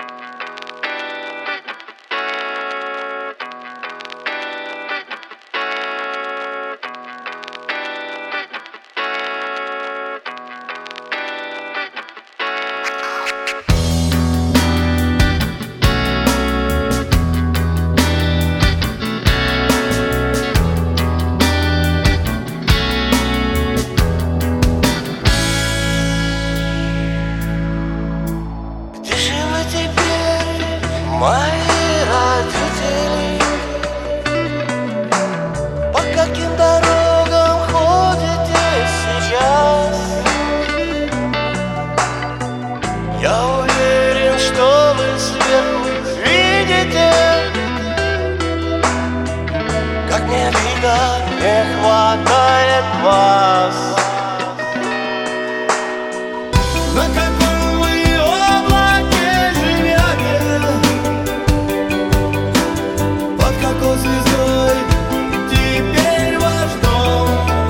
Мои родители, по каким дорогам ходите сейчас? Я уверен, что вы сверху видите, как мне дико не хватает вас. На каком вы облаке живете? Под какой звездой теперь ваш дом?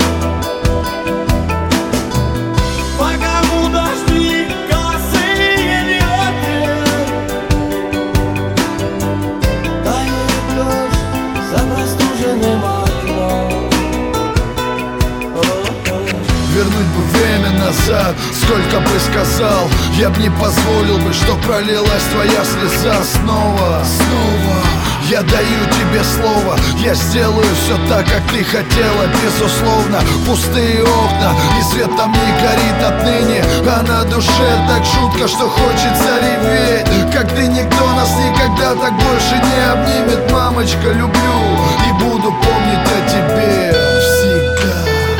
По кому дожди косые льете? Тает дождь за простуженным окном. Вернуть бы время назад, сколько бы сказал, я б не позволил бы, что пролилась твоя слеза снова. Я даю тебе слово, я сделаю все так, как ты хотела, безусловно. Пустые окна, и свет там не горит отныне, а на душе так жутко, что хочется реветь. Как ты, никто нас никогда так больше не обнимет. Мамочка, люблю и буду помнить о тебе всегда.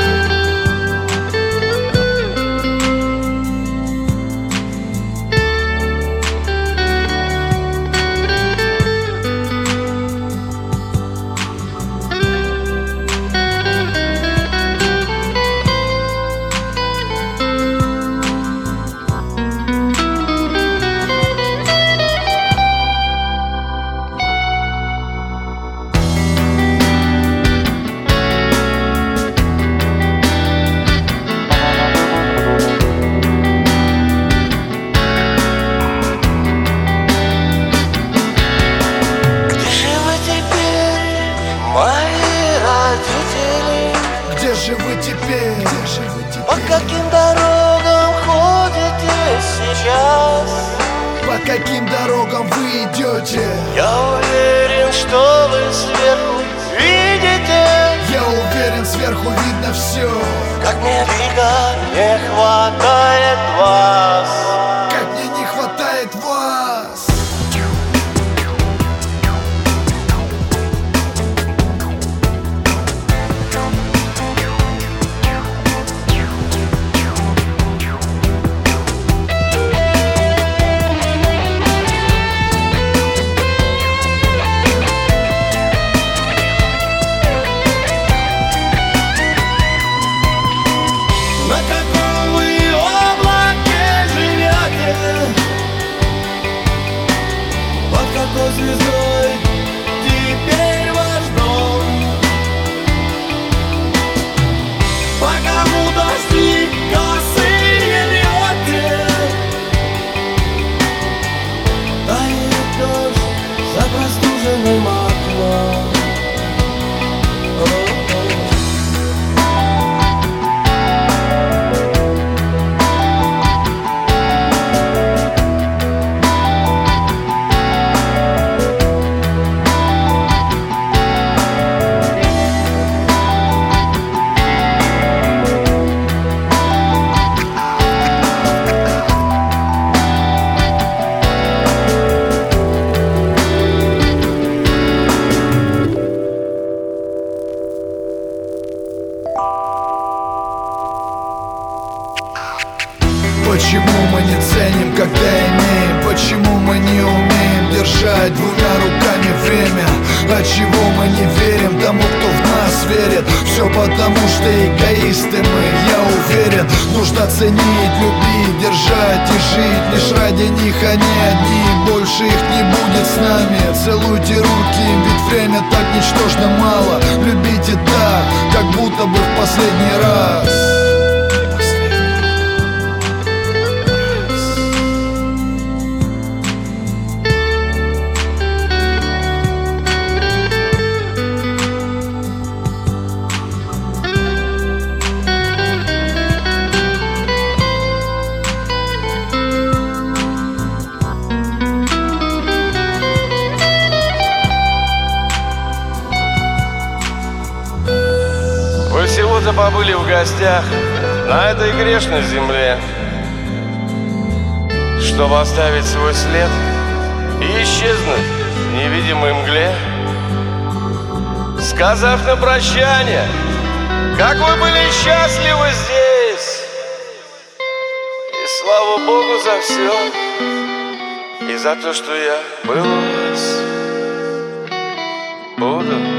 Где же вы теперь? По каким дорогам ходите сейчас? По каким дорогам вы идете? Я уверен, что вы сверху видите, Я уверен, сверху видно все. как мне дико не хватает вас. Как мне не хватает вас. На каком вы облаке живете? Под какой звездой теперь ваш дом? По кому дожди косые льете? Тает дождь за простуженным окном. Почему мы не ценим, когда имеем? Почему мы не умеем держать двумя руками время? Отчего мы не верим тому, кто в нас верит? Все потому, что эгоисты мы, я уверен. Нужно ценить, любить, держать и жить лишь ради них, они одни. Больше их не будет с нами. Целуйте руки им, ведь время так ничтожно мало. Любите так, как будто бы в последний раз. побыли в гостях на этой грешной земле, чтобы оставить свой след и исчезнуть в невидимой мгле, сказав на прощание, как вы были счастливы здесь. И слава Богу за все, и за то, что я был у вас. Буду